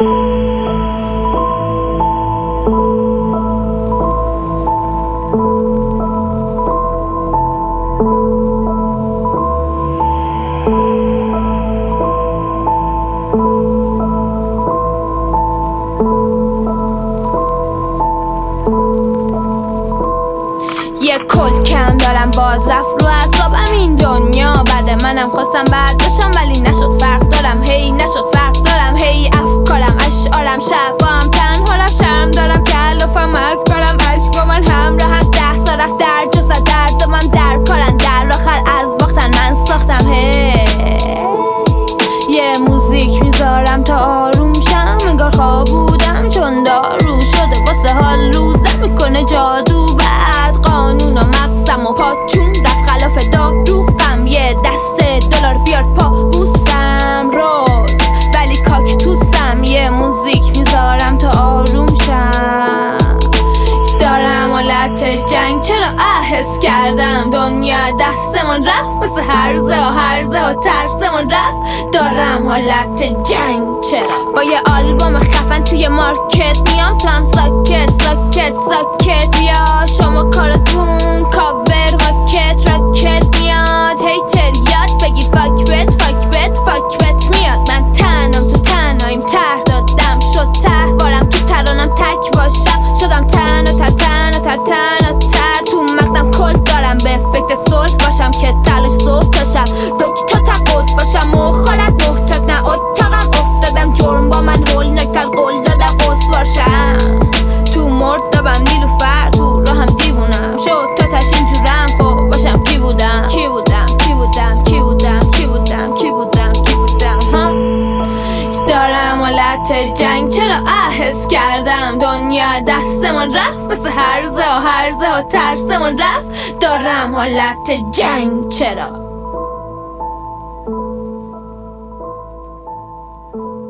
یه کل کم دارم باز رفت رو اعصابم این دنیا بعد منم خواستم بعد باشم ولی نشد فرق دارم هی نشد فرق دارم هی افکارم اشعارم شبام تنها رفت شرم دارم کلافم افکارم عشق با من همراه 10 سال رفت در جزا درد من در کارن در آخر از باختن من ساختم هی یه موزیک میذارم تا آروم شم انگار خواب بودم چون دارو شده واسه حال روزم میکنه جادو بعد قانون و مقصم و پاچون رفت خلاف دارو غم یه دسته $، بیار پا بوسم روز ولی کاکتوسم یه موزیک میذارم تا آروم شم دارم حالت جنگ چرا احس کردم دنیا دستمون رفت مثل هرزه و ترسمون رفت دارم حالت جنگ چرا با یه آلبوم خفن توی مارکت میام تام ساکت بیا شما کارتون کاور راکت میاد هیتر یاد بگی فاک بت میاد من تنم تو تنهاییم ته دادم شد وارم تو ترانم تک باشم شدم تن تو مغزم کل دارم به فکر صلح باشم که تلاش صبح تا شب تا تقود باشم مخالت محتاط نه اتاقم افتادم جرم با من هول نکتر قول دادم قصوار شم تو مردابم نیلوفر تو راهم دیوونم شد تا تش اینجورم خب باشم کی بودم ها دارم حالت جنگ چرا احس کردم دنیا دستمون رفت مثل هرزه و ترسمون رفت دارم حالت جنگ چرا